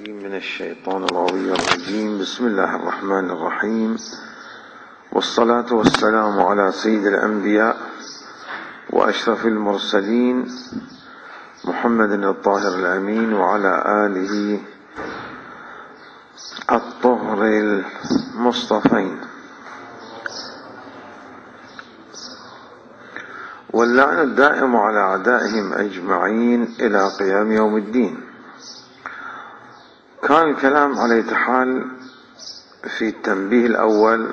من الشيطان الرجيم. بسم الله الرحمن الرحيم، والصلاة والسلام على سيد الأنبياء وأشرف المرسلين محمد الطاهر الأمين وعلى آله الطهر المصطفين، واللعن الدائم على أعدائهم أجمعين إلى قيام يوم الدين. كان الكلام على حال في التنبيه الأول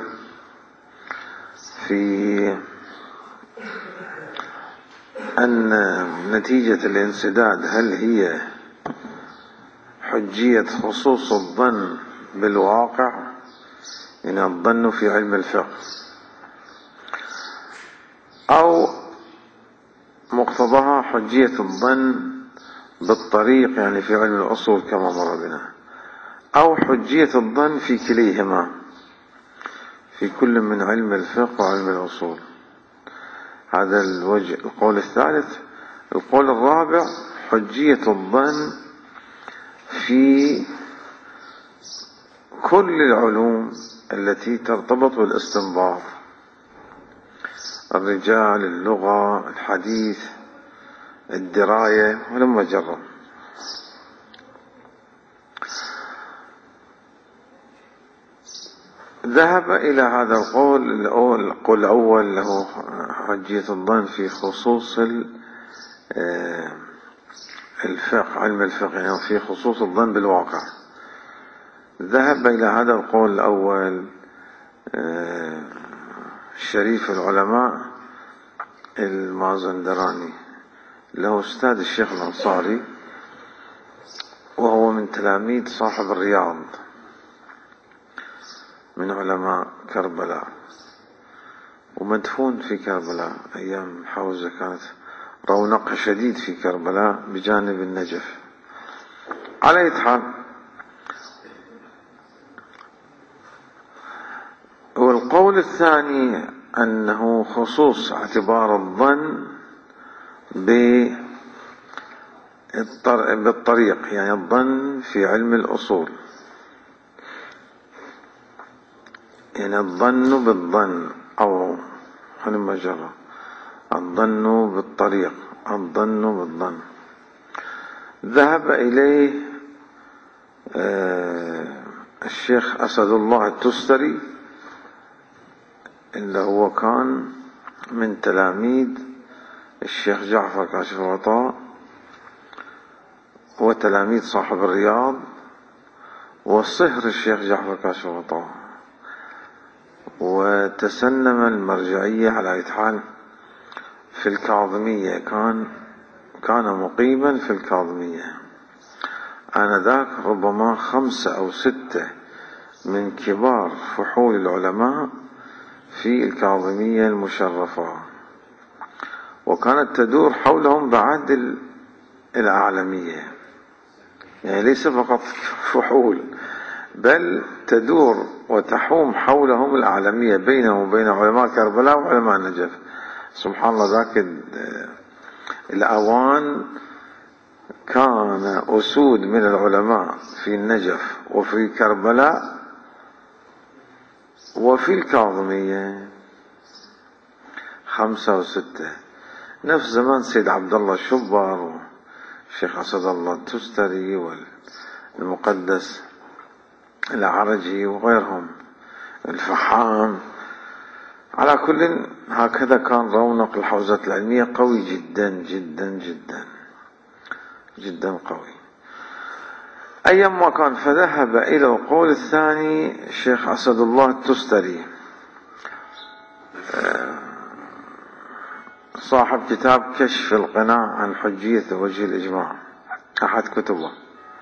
في أن نتيجة الانسداد هل هي حجية خصوص الظن بالواقع، إن الظن في علم الفقه، أو مقتضاها حجية الظن بالطريق يعني في علم الأصول كما مر بنا، أو حجية الظن في كليهما في كل من علم الفقه وعلم الأصول. هذا الوجه القول الثالث. القول الرابع حجية الظن في كل العلوم التي ترتبط بالاستنباط، الرجال، اللغة، الحديث، الدراية ولما جرب. ذهب إلى هذا القول الأول له حجية الظن في خصوص الفقه، علم الفقه، يعني في خصوص الظن بالواقع. ذهب إلى هذا القول الأول شريف العلماء المازندراني، له أستاذ الشيخ الأنصاري، وهو من تلاميذ صاحب الرياض من علماء كربلاء، ومدفون في كربلاء. أيام الحوزة كانت رونق شديد في كربلاء بجانب النجف. على أي حال، والقول الثاني أنه خصوص اعتبار الظن بالطريق، يعني الظن في علم الأصول، يعني الظن بالظن، أو هلما جرى الظن بالطريق، الظن بالظن. ذهب إليه الشيخ أسد الله التستري، اللي هو كان من تلاميذ الشيخ جعفر كاشف الغطاء، وتلاميذ صاحب الرياض، وصهر الشيخ جعفر كاشف الغطاء، وتسنم المرجعية على أي حال في الكاظمية. كان مقيما في الكاظمية آنذاك، ربما 5 أو 6 من كبار فحول العلماء في الكاظمية المشرفة، وكانت تدور حولهم بعد الأعلمية، يعني ليس فقط فحول، بل تدور وتحوم حولهم الأعلمية، بينهم وبين علماء كربلاء وعلماء النجف. سبحان الله، ذاك الأوان كان أسود من العلماء في النجف وفي كربلاء وفي الكاظمية، 5 و6، نفس زمان سيد عبد الله الشبر والشيخ أسد الله التستري والمقدس العرجي وغيرهم، الفحام. على كل، هكذا كان رونق الحوزة العلمية قوي جدا جدا جدا جدا قوي أيام ما كان. فذهب إلى القول الثاني الشيخ أسد الله التستري، صاحب كتاب كشف القناع عن حجية وجه الإجماع، أحد كتبه.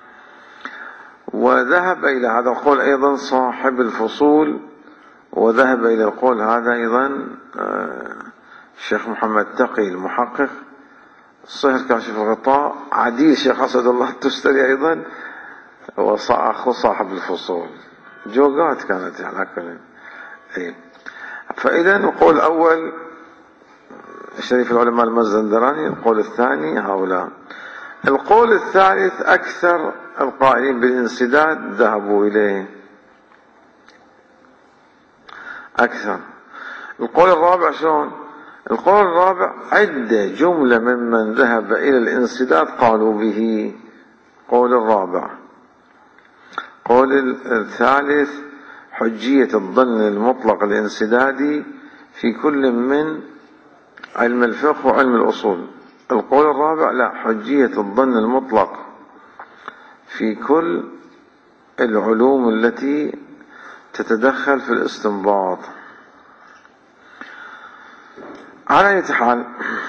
وذهب إلى هذا القول أيضا صاحب الفصول، وذهب إلى القول هذا أيضا الشيخ محمد تقي المحقق، صهر كاشف الغطاء، عديل الشيخ أسد الله التستري أيضا، وأخو صاحب الفصول. جوقات كانت على كل. فإذا القول الأول شريف العلماء المازندراني، القول الثاني هؤلاء. القول الثالث أكثر القائلين بالانسداد ذهبوا إليه أكثر. القول الرابع شلون؟ القول الرابع عدة جملة ممن ذهب إلى الانسداد قالوا به. قول الرابع. قول الثالث حجية الظن المطلق الانسدادي في كل من علم الفقه وعلم الأصول. القول الرابع لا، حجية الظن المطلق في كل العلوم التي تتدخل في الاستنباط. على أي حال،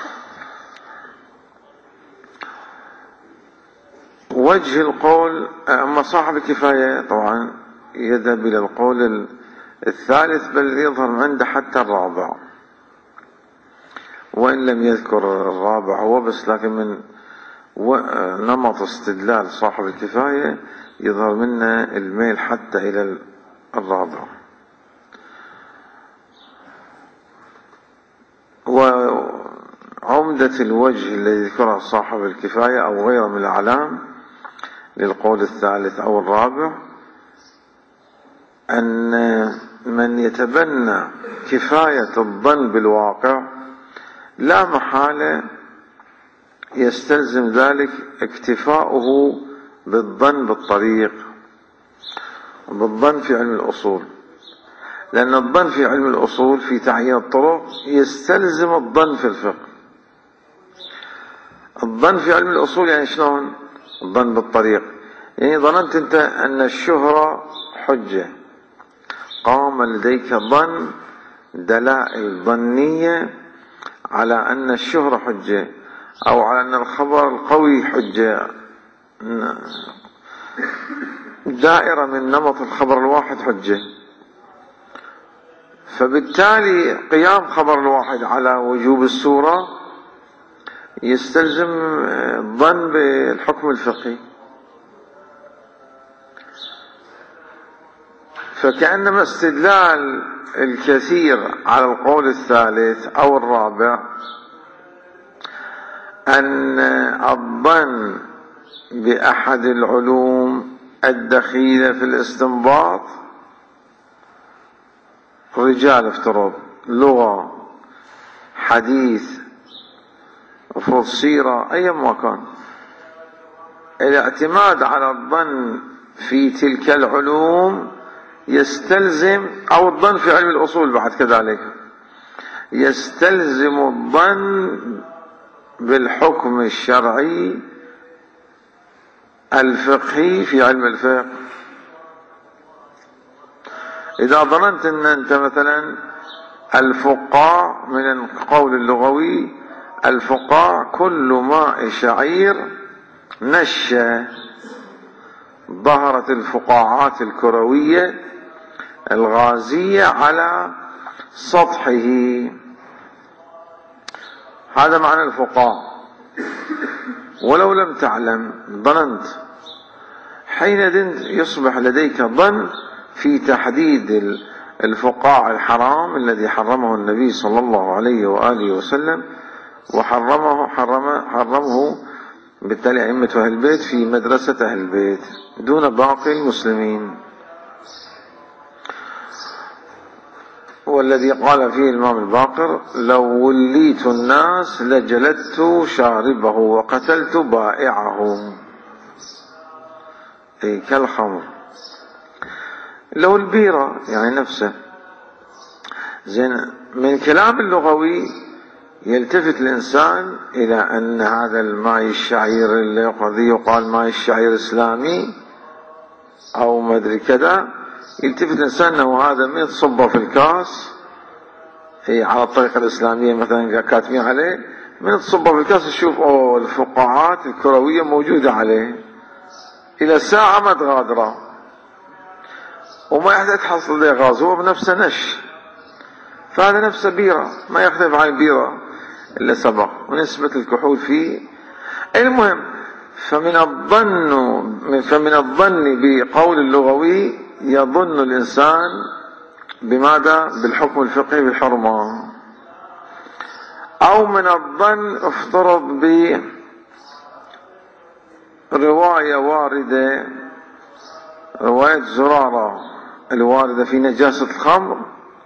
وجه القول أما صاحب الكفاية طبعا يذهب إلى القول الثالث، بل يظهر عنده حتى الرابع، وإن لم يذكر الرابع هو بس، لكن من نمط استدلال صاحب الكفاية يظهر منه الميل حتى إلى الرابع. وعمدة الوجه الذي ذكره صاحب الكفاية أو غيره من الأعلام للقول الثالث أو الرابع أن من يتبنى كفاية الظن بالواقع لا محالة يستلزم ذلك اكتفاؤه بالظن بالطريق، بالظن في علم الأصول، لأن الظن في علم الأصول في تعيين الطرق يستلزم الظن في الفقه. الظن في علم الأصول يعني شلون؟ الظن بالطريق يعني ظننت أنت أن الشهرة حجة، قام لديك ظن دلائل ظنية على أن الشهرة حجة، أو على أن الخبر القوي حجة، دائرة من نمط الخبر الواحد حجة. فبالتالي قيام خبر الواحد على وجوب الصورة يستلزم الظن بالحكم الفقهي. فكأنما استدلال الكثير على القول الثالث أو الرابع أن الظن بأحد العلوم الدخيلة في الاستنباط، رجال افترض، لغة، حديث، مفروض سيرة، أي ما كان، الاعتماد على الظن في تلك العلوم يستلزم، أو الظن في علم الأصول بعد كذلك، يستلزم الظن بالحكم الشرعي الفقهي في علم الفقه. إذا ظننت أن أنت مثلا الفقاع من القول اللغوي، الفقاع كل ماء شعير نش، ظهرت الفقاعات الكروية الغازية على سطحه، هذا معنى الفقاع. ولو لم تعلم ظننت، حينئذ يصبح لديك ظن في تحديد الفقاع الحرام الذي حرمه النبي صلى الله عليه وآله وسلم، حرمه بالتالي أئمة أهل البيت في مدرسة أهل البيت دون باقي المسلمين. والذي قال فيه الإمام الباقر: لو وليت الناس لجلدت شاربه وقتلت بائعه، أي كالخمر. لو البيرة يعني نفسه. زين، من كلام اللغوي يلتفت الإنسان إلى أن هذا الماء الشعير الذي يقال ماء الشعير إسلامي أو ما أدري كذا، يلتفت الإنسان أنه هذا من تصبه في الكاس، هي على الطريقة الإسلامية مثلا كاتمين عليه، من تصبه في الكاس تشوف الفقاعات الكروية موجودة عليه إلى ساعة ما تغادره، وما يحتاج تحصل له غاز، هو بنفسه نش، فهذا نفسه بيرة، ما يختلف عن البيرة إلا سبق ونسبة الكحول فيه. المهم، فمن الظن بقول اللغوي يظن الإنسان بماذا؟ بالحكم الفقهي بالحرمة. أو من الظن افترض رواية واردة، رواية زرارة الواردة في نجاسة الخمر،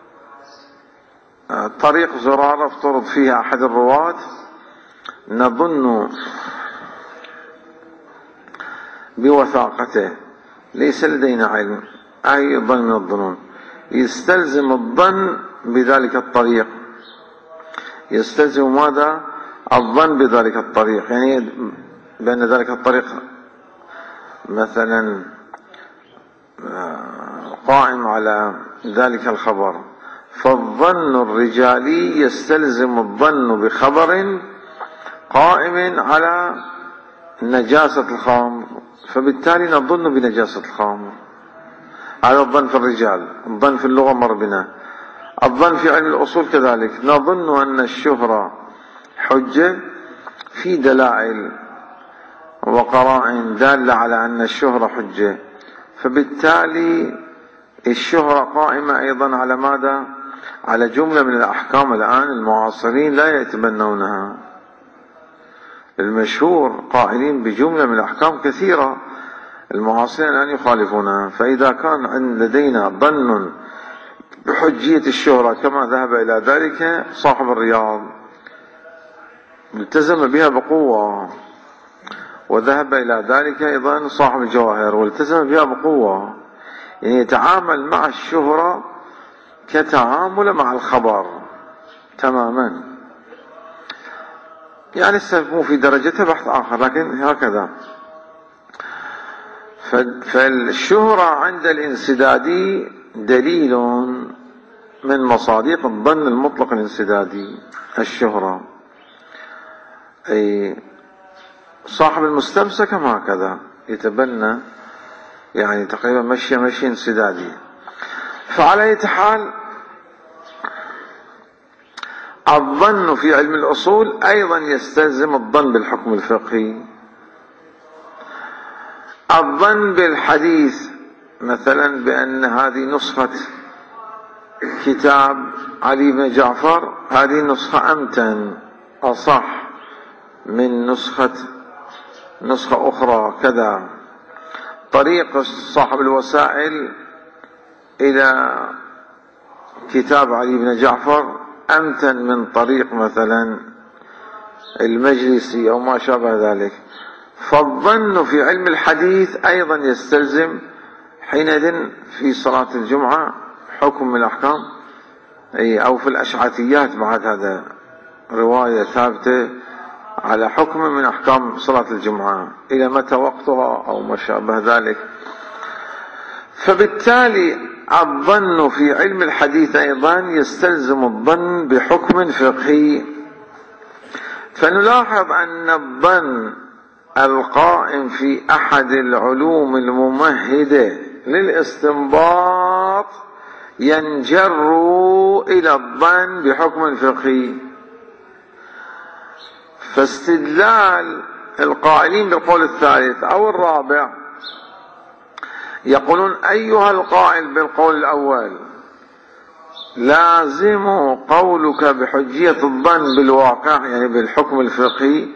طريق زرارة افترض فيها أحد الرواة، نظن بوثاقته، ليس لدينا علم، أيضا من الظنون، يستلزم الظن بذلك الطريق، يستلزم ماذا؟ الظن بذلك الطريق، يعني بأن ذلك الطريق مثلا قائم على ذلك الخبر، فالظن الرجالي يستلزم الظن بخبر قائم على نجاسة الخمر، فبالتالي نظن بنجاسة الخمر. هذا الظن في الرجال. الظن في اللغة مر بنا. الظن في علم الأصول كذلك، نظن أن الشهرة حجة في دلائل وقرائن دالة على أن الشهرة حجة، فبالتالي الشهرة قائمة أيضا على ماذا؟ على جملة من الأحكام الآن المعاصرين لا يتبنونها، المشهور قائلين بجملة من الأحكام كثيرة، المعاصرين الآن يخالفونها. فإذا كان لدينا ظن بحجية الشهرة كما ذهب إلى ذلك صاحب الرياض، التزم بها بقوة، وذهب إلى ذلك أيضا صاحب الجواهر والتزم بها بقوة، يعني يتعامل مع الشهرة كتعامل مع الخبر تماما، يعني مو في درجة بحث آخر، لكن هكذا. فالشهرة عند الانسدادي دليل من مصادق الظن المطلق الانسدادي، الشهرة. أي صاحب المستمسك هكذا يتبنى، يعني تقريبا مشي انسدادي. فعلى أي حال الظن في علم الأصول أيضا يستلزم الظن بالحكم الفقهي. الظن بالحديث مثلا بأن هذه نسخة كتاب علي بن جعفر، هذه نسخة أمتن أصح من نسخة أخرى كذا، طريق صاحب الوسائل إلى كتاب علي بن جعفر أمتن من طريق مثلا المجلسي أو ما شابه ذلك. فالظن في علم الحديث أيضا يستلزم حينئذ في صلاة الجمعة حكم من الأحكام، أو في الأشعثيات بعد هذا رواية ثابتة على حكم من أحكام صلاة الجمعة، إلى متى وقتها أو ما شابه ذلك. فبالتالي الظن في علم الحديث أيضا يستلزم الظن بحكم فقهي. فنلاحظ أن الظن القائم في أحد العلوم الممهدة للاستنباط ينجر إلى الظن بحكم فقهي. فاستدلال القائلين بالقول الثالث أو الرابع يقولون أيها القائل بالقول الأول لازم قولك بحجية الظن بالواقع، يعني بالحكم الفقهي،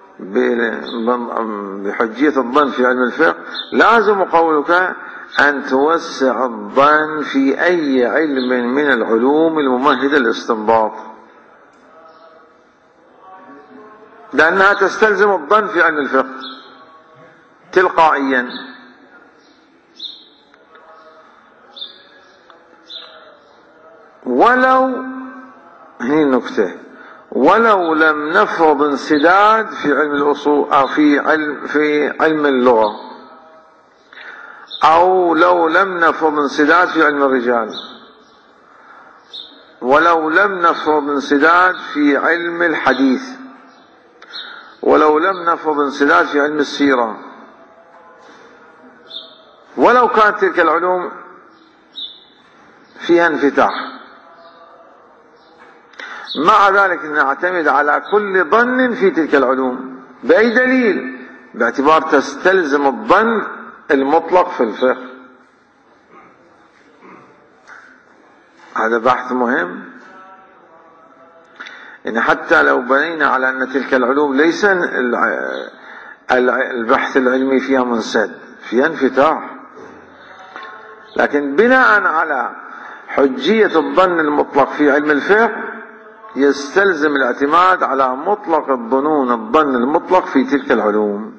بحجية الظن في علم الفقه، لازم قولك أن توسع الظن في أي علم من العلوم الممهدة للاستنباط، لأنها تستلزم الظن في علم الفقه تلقائيا. ولو هي النكتة، ولو لم نفرض انسداد في علم الأصول أو في علم اللغة، أو لو لم نفرض انسداد في علم الرجال، ولو لم نفرض انسداد في علم الحديث، ولو لم نفرض انسداد في علم السيرة، ولو كانت تلك العلوم فيها انفتاح، مع ذلك نعتمد على كل ظن في تلك العلوم بأي دليل؟ باعتبار تستلزم الظن المطلق في الفقه. هذا بحث مهم، إن حتى لو بنينا على أن تلك العلوم ليس البحث العلمي فيها منسد، فيها انفتاح، لكن بناء على حجية الظن المطلق في علم الفقه يستلزم الاعتماد على مطلق الظنون، الظن المطلق في تلك العلوم،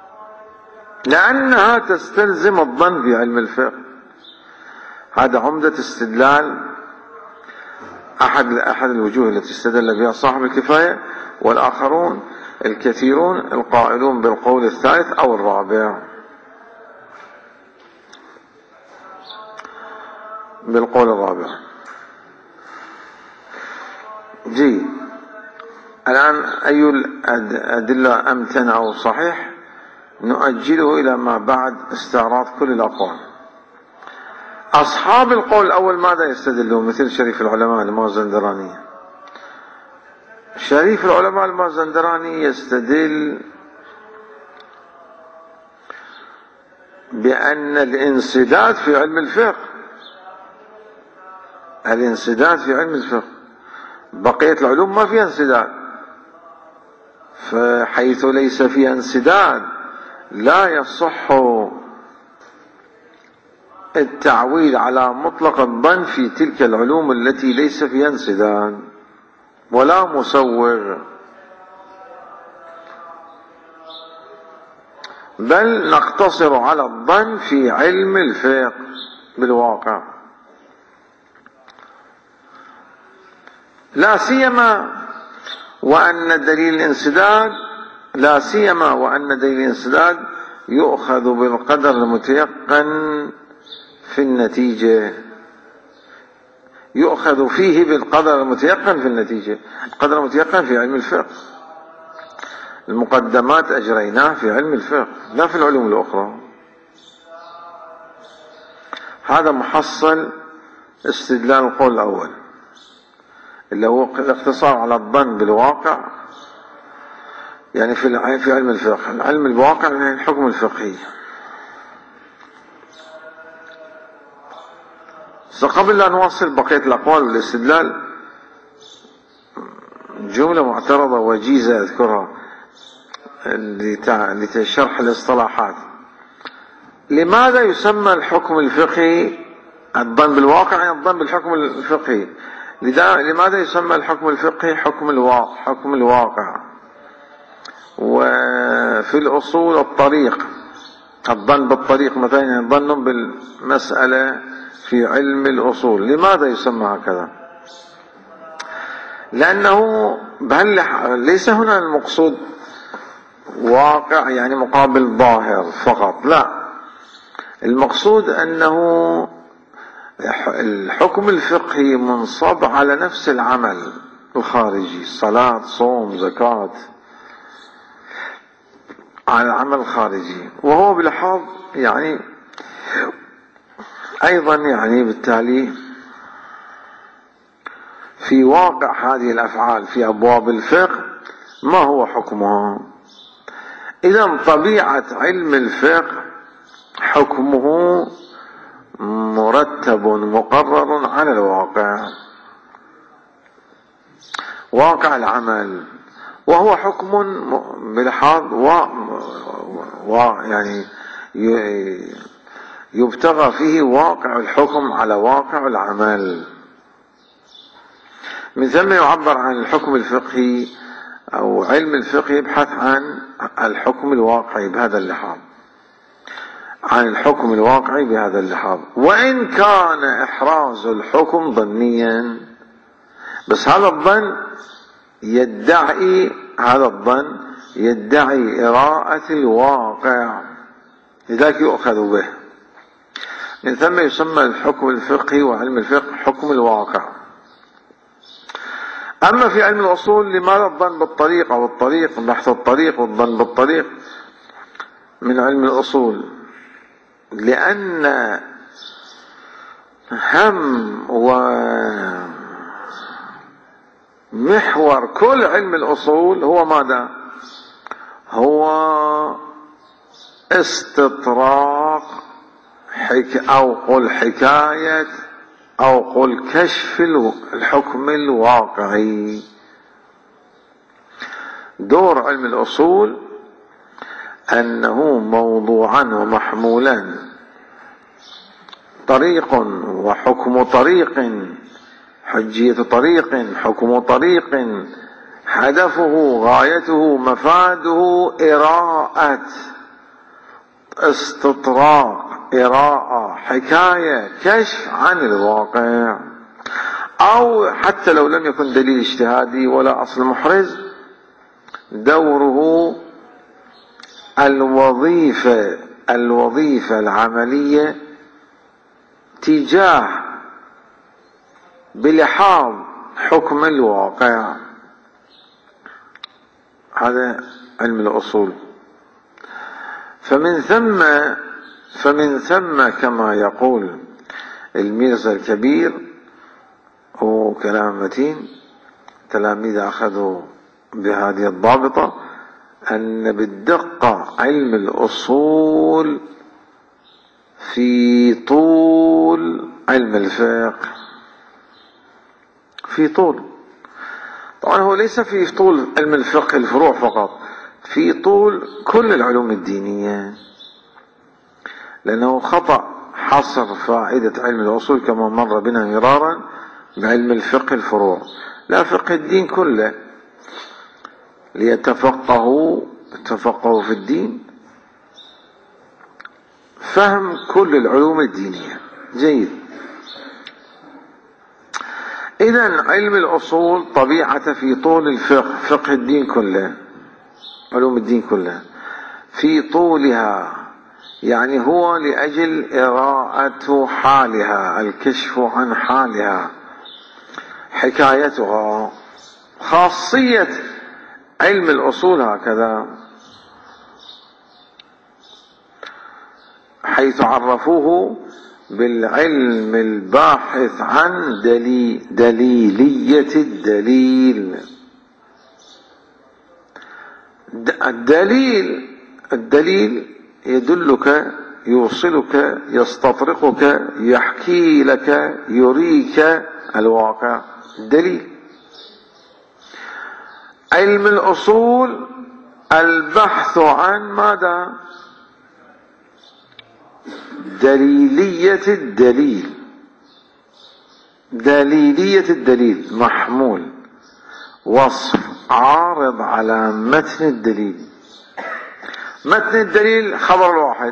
لأنها تستلزم الظن في علم الفقه. هذا عمدة استدلال أحد الوجوه التي استدل بها صاحب الكفاية، والآخرون الكثيرون القائلون بالقول الثالث أو الرابع، بالقول الرابع. الآن أي الأدلة أمتن أو صحيح نؤجله إلى ما بعد استعراض كل الأقوال. أصحاب القول الأول ماذا يستدلون؟ مثل شريف العلماء المازندراني. شريف العلماء المازندراني يستدل بأن الانسداد في علم الفقه، الانسداد في علم الفقه، بقية العلوم ما فيها انسداد، فحيث ليس فيها انسداد لا يصح التعويل على مطلق الظن في تلك العلوم التي ليس فيها انسداد ولا مسوغ، بل نقتصر على الظن في علم الفقه بالواقع، لا سيما وأن دليل الانسداد يؤخذ بالقدر المتيقن في النتيجة، يؤخذ فيه بالقدر المتيقن في النتيجة. القدر المتيقن في علم الفقه، المقدمات أجريناه في علم الفقه لا في العلوم الأخرى. هذا محصل استدلال القول الأول اللي هو الاقتصار على الظن بالواقع، يعني في علم الفقه، العلم الواقع يعني الحكم الفقهي. قبل لا نواصل بقية الأقوال والاستدلال، جملة معترضة وجيزة أذكرها لشرح الاصطلاحات. لماذا يسمى الحكم الفقهي الظن بالواقع؟ يعني الظن بالحكم الفقهي. لماذا يسمى الحكم الفقهي حكم الواقع؟ وفي الأصول الطريق، الظن بالطريق مثلا، يعني الظن بالمسألة في علم الأصول. لماذا يسمى هكذا؟ لأنه ليس هنا المقصود واقع يعني مقابل ظاهر فقط، لا، المقصود أنه الحكم الفقهي منصب على نفس العمل الخارجي، صلاة، صوم، زكاة، على العمل الخارجي، وهو بلحاظ يعني أيضا يعني بالتالي في واقع هذه الأفعال في أبواب الفقه ما هو حكمها. إذن طبيعة علم الفقه حكمه مرتب مقرر على الواقع، واقع العمل، وهو حكم بلحاظ يعني يبتغى فيه واقع الحكم على واقع العمل. من ثم يعبر عن الحكم الفقهي أو علم الفقه يبحث عن الحكم الواقعي بهذا اللحاظ، عن الحكم الواقعي بهذا اللحاظ، وإن كان إحراز الحكم ظنيا، بس هذا الظن يدعي إراءة الواقع، لذلك يؤخذ به. من ثم يسمى الحكم الفقهي وعلم الفقه حكم الواقع. أما في علم الأصول، لماذا الظن بالطريق أو الطريق، بحث الطريق والظن بالطريق من علم الأصول؟ لأن هم ومحور كل علم الأصول هو ماذا؟ هو استطراق أو قل حكاية أو قل كشف الحكم الواقعي. دور علم الأصول أنه موضوعا ومحمولا، طريق وحكم طريق، حجية طريق، حكم طريق، هدفه غايته مفاده إراءة، استطراق، إراءة، حكاية، كشف عن الواقع. أو حتى لو لم يكن دليل اجتهادي ولا أصل محرز، دوره الوظيفة العملية تجاه بلحاظ حكم الواقع. هذا علم الأصول. فمن ثم كما يقول الميرزا الكبير، وكلام متين، تلاميذ أخذوا بهذه الضابطة، أن بالدقة علم الأصول في طول علم الفقه، في طول. طبعا هو ليس في طول علم الفقه الفروع فقط، في طول كل العلوم الدينية، لأنه خطأ حصر فائدة علم الأصول كما مر بنا مرارا بعلم الفقه الفروع. لا، فقه الدين كله، ليتفقهوا في الدين، فهم كل العلوم الدينية. جيد. إذن علم الأصول طبيعة في طول الفقه، فقه الدين كله، علوم الدين كلها في طولها، يعني هو لأجل إراءة حالها، الكشف عن حالها، حكايتها. خاصية علم الأصول هكذا، حيث عرفوه بالعلم الباحث عن دليلية الدليل. الدليل يدلك، يوصلك، يستطرقك، يحكي لك، يريك الواقع. الدليل. علم الأصول البحث عن ماذا؟ دليلية الدليل. دليلية الدليل محمول، وصف عارض على متن الدليل. متن الدليل خبر واحد،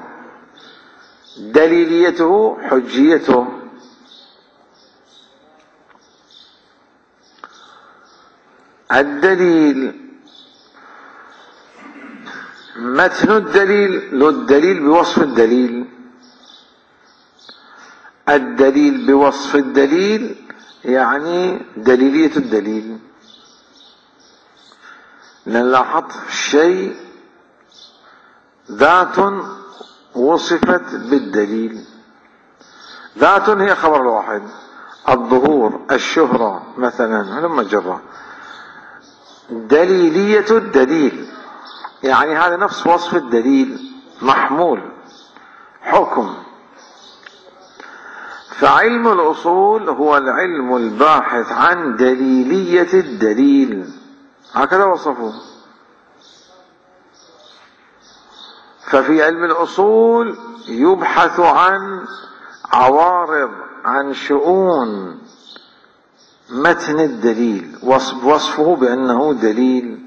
دليليته حجيته. الدليل متن الدليل، له الدليل بوصف الدليل. الدليل بوصف الدليل يعني دليلية الدليل. نلاحظ شيء ذات وصفت بالدليل. ذات هي خبر الواحد، الظهور، الشهرة مثلا، لما جرى. دليلية الدليل يعني هذا نفس وصف الدليل، محمول، حكم. فعلم الأصول هو العلم الباحث عن دليلية الدليل، هكذا وصفوه. ففي علم الأصول يبحث عن عوارض، عن شؤون متن الدليل، وصفه بأنه دليل.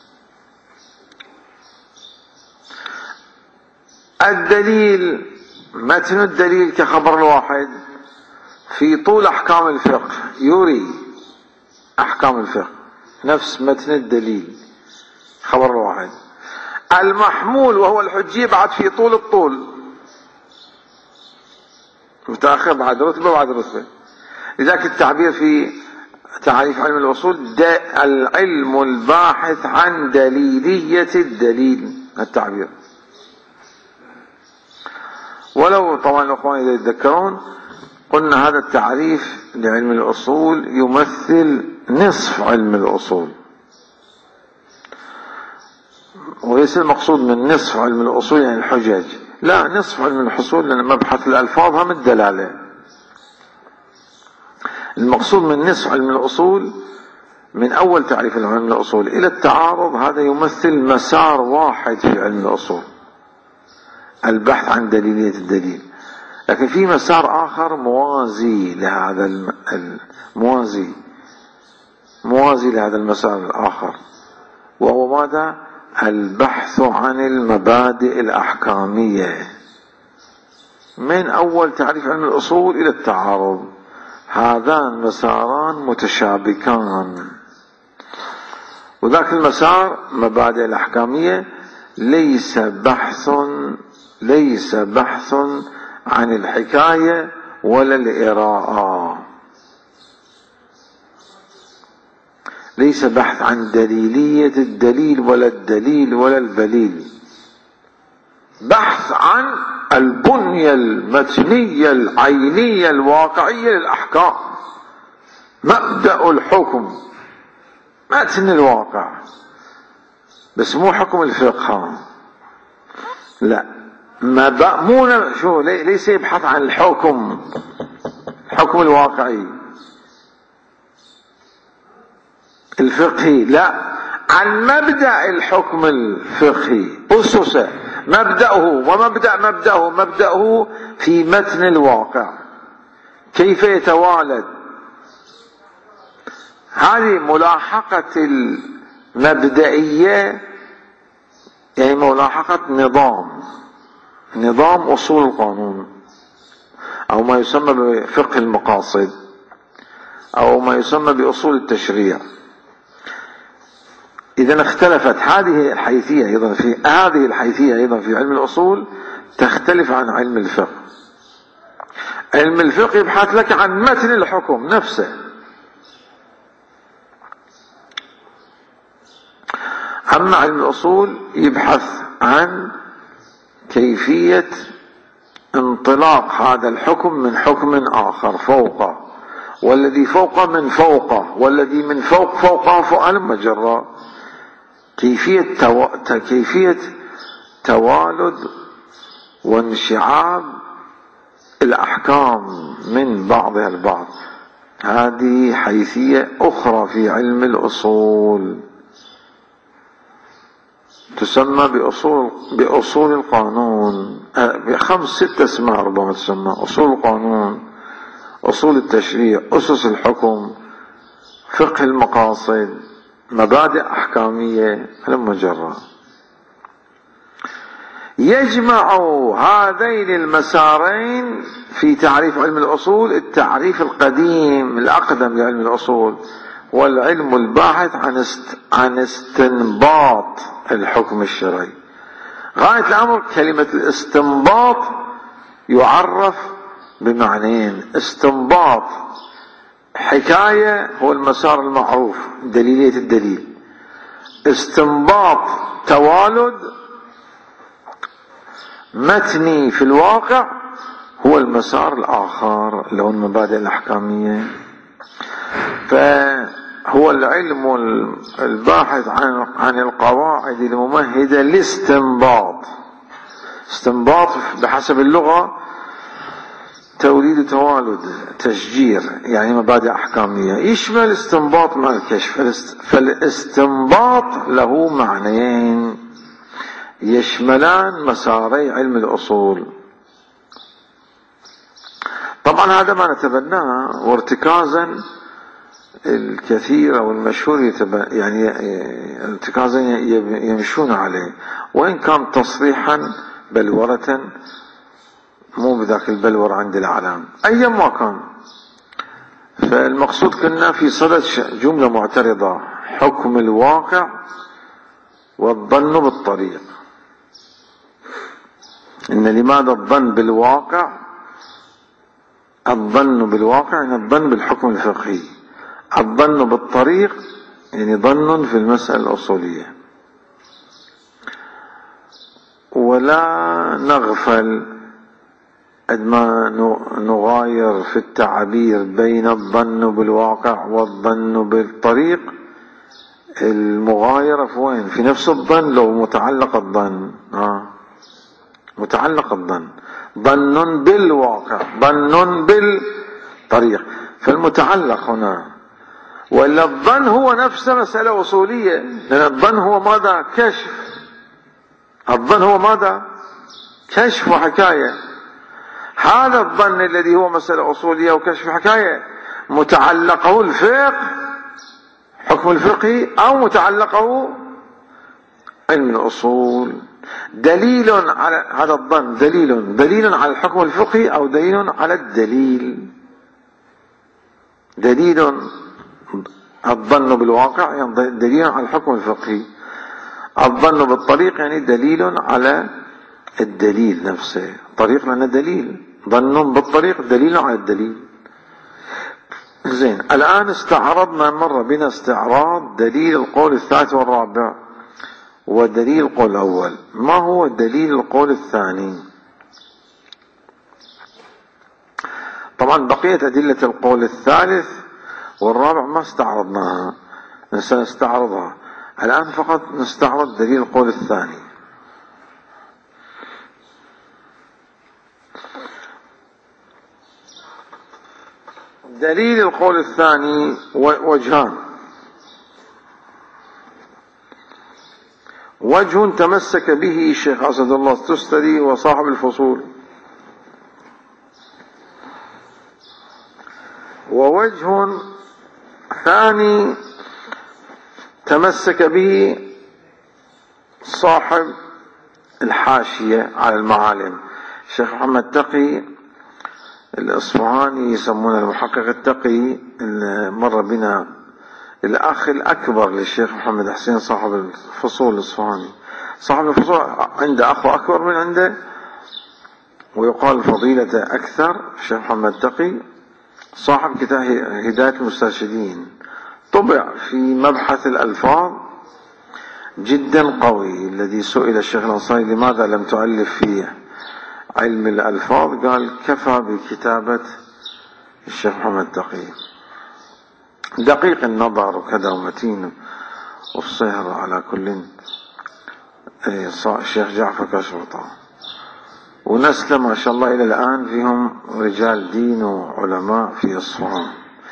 الدليل متن الدليل كخبر الواحد في طول أحكام الفقه، يري أحكام الفقه، نفس متن الدليل خبر الواحد. المحمول وهو الحجية بعد في طول الطول، متأخر بعد رتبة بعد رتبة. لذلك التعبير في تعريف علم الأصول العلم الباحث عن دليلية الدليل، التعبير. ولو طبعا الأخوان إذا يتذكرون قلنا هذا التعريف لعلم الأصول يمثل نصف علم الأصول، وليس المقصود من نصف علم الأصول يعني الحجج، لا، نصف علم الأصول لأن مبحث الألفاظ هم الدلالة. المقصود من نصف علم الأصول من أول تعريف علم الأصول إلى التعارض، هذا يمثل مسار واحد في علم الأصول، البحث عن دليلية الدليل. لكن في مسار آخر موازي لهذا موازي لهذا المسار الآخر، وهو ماذا؟ البحث عن المبادئ الأحكامية من أول تعريف علم الأصول إلى التعارض. هذان مساران متشابكان، وذاك المسار مبادئ الأحكامية ليس بحث عن الحكاية ولا الإراءة، ليس بحث عن دليلية الدليل ولا الدليل ولا البليل، بحث عن البنية المتنية العينية الواقعية للأحكام. مبدأ الحكم متن الواقع، بس مو حكم الفقه، لا، مو ليس يبحث عن الحكم الواقعي الفقهي، لا، عن مبدأ الحكم الفقهي، أسسه، مبدأه في متن الواقع، كيف يتوالد. هذه ملاحقة المبدئية، يعني ملاحقة نظام أصول القانون، أو ما يسمى بفقه المقاصد، أو ما يسمى بأصول التشريع. إذا اختلفت هذه الحيثية أيضا في علم الأصول، تختلف عن علم الفقه. علم الفقه يبحث لك عن متن الحكم نفسه، أما علم الأصول يبحث عن كيفية انطلاق هذا الحكم من حكم آخر فوقه، والذي فوقه من فوقه، والذي من فوقه فألم مجرى. كيفية توالد وانشعاب الأحكام من بعضها البعض، هذه حيثية أخرى في علم الأصول، تسمى بأصول القانون، ب5-6 أسماء ربما تسمى: أصول القانون، أصول التشريع، أسس الحكم، فقه المقاصد، مبادئ أحكامية، المجرى. يجمع هذين المسارين في تعريف علم الأصول التعريف القديم الأقدم لعلم الأصول، والعلم الباحث عن استنباط الحكم الشرعي. غاية الأمر كلمة الاستنباط يعرف بمعنيين: استنباط حكاية هو المسار المعروف دليلية الدليل، استنباط توالد متني في الواقع هو المسار الآخر اللي هو المبادئ الأحكامية. فهو العلم الباحث عن القواعد الممهدة للاستنباط. استنباط بحسب اللغة توليد، توالد، تشجير، يعني مبادئ أحكامية، يشمل استنباط مع الكشف. فالاستنباط له معنيين يشملان مساري علم الأصول. طبعا هذا ما نتبناه، وارتكازا الكثير والمشهور يعني ارتكازا يمشون عليه، وإن كان تصريحا بلورة مو بذاك البلور عند الأعلام أيا ما كان. فالمقصود كنا في صدد جملة معترضة: حكم الواقع والظن بالطريق. إن لماذا الظن بالواقع؟ الظن بالواقع يعني الظن بالحكم الفقهي، الظن بالطريق يعني ظن في المسألة الأصولية. ولا نغفل عندما نغاير في التعبير بين الظن بالواقع والظن بالطريق، المغايرة في وين؟ في نفس الظن. لو متعلق الظن متعلق الظن، ظن بالواقع، ظن بالطريق، فالمتعلق هنا. وإلا الظن هو نفسه مسألة أصولية، لأن الظن هو ماذا؟ كشف. الظن هو ماذا؟ كشف وحكاية. هذا الظن الذي هو مسألة أصولية وكشف حكاية متعلقه الفقه، حكم الفقه، أو متعلقه علم الأصول. دليل على هذا الظن، دليل على الحكم الفقهي أو دليل على الدليل. دليل الظن بالواقع يعني دليل على الحكم الفقهي، الظن بالطريق يعني دليل على الدليل نفسه. طريق لنا دليل، ظن بالطريق دليل على الدليل. زين، الآن استعرضنا، مر بنا استعراض دليل القول الثالث والرابع ودليل القول الأول. ما هو دليل القول الثاني؟ طبعا بقية أدلة القول الثالث والرابع ما استعرضناها، سنستعرضها الآن، فقط نستعرض دليل القول الثاني. دليل القول الثاني وجهان. وجه تمسك به الشيخ أسد الله التستري وصاحب الفصول، ووجه ثاني تمسك به صاحب الحاشية على المعالم، الشيخ محمد تقي الإصفهاني، يسمونه المحقق التقي. مر بنا الأخ الأكبر للشيخ محمد حسين صاحب الفصول الإصفهاني. صاحب الفصول عنده أخ أكبر من عنده، ويقال فضيلة أكثر، الشيخ محمد تقي صاحب كتاب هداية المسترشدين، طبع في مبحث الألفاظ جدا قوي، الذي سئل الشيخ الأنصاري لماذا لم تؤلف فيه علم الألفاظ، قال كفى بكتابة الشيخ محمد تقي، دقيق النظر وكذا ومتين والصهر على كل. الشيخ جعفر كشرطة ونسله ما شاء الله إلى الآن فيهم رجال دين وعلماء في أصفهان،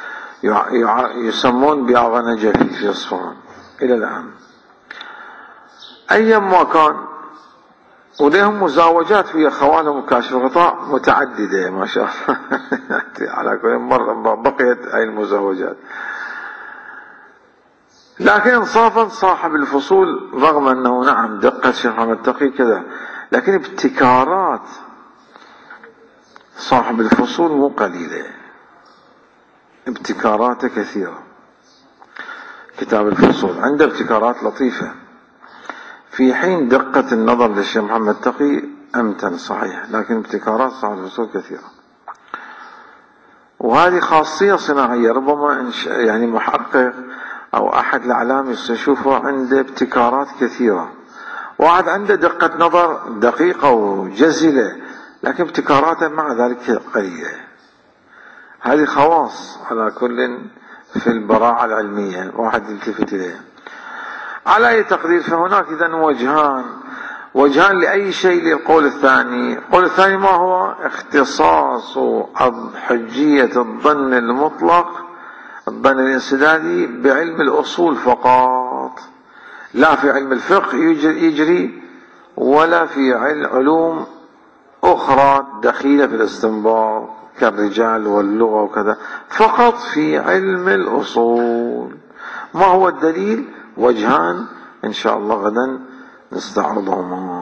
يسمون بأغا نجفي في أصفهان إلى الآن. أيام ما كان، ولهم مزاوجات في خوانهم وكاشف الغطاء متعددة ما شاء الله على كل مرة بقيت هاي المزاوجات. لكن انصافا صاحب الفصول رغم أنه نعم دقة الشيخ محمد تقي كذا، لكن ابتكارات صاحب الفصول مو قليلة، ابتكاراته كثيرة. كتاب الفصول عنده ابتكارات لطيفة، في حين دقة النظر للشيخ محمد تقي أمتن صحيح، لكن ابتكارات صاحب الفصول كثيرة، وهذه خاصية صناعية. ربما يعني محقق أو أحد الأعلام يشوفه عنده ابتكارات كثيرة، واحد عنده دقة نظر دقيقة وجزلة، لكن ابتكاراته مع ذلك قليلة. هذه خواص على كل في البراعة العلمية واحد يلتفت إليها. على أي تقدير، فهناك إذن وجهان لأي شيء للقول الثاني. القول الثاني ما هو؟ اختصاص حجية الظن المطلق، الظن الانسدادي، بعلم الأصول فقط، لا في علم الفقه يجري، ولا في علوم أخرى دخيلة في الاستنباط كالرجال واللغة وكذا، فقط في علم الأصول. ما هو الدليل؟ وجهان إن شاء الله غدا نستعرضهما.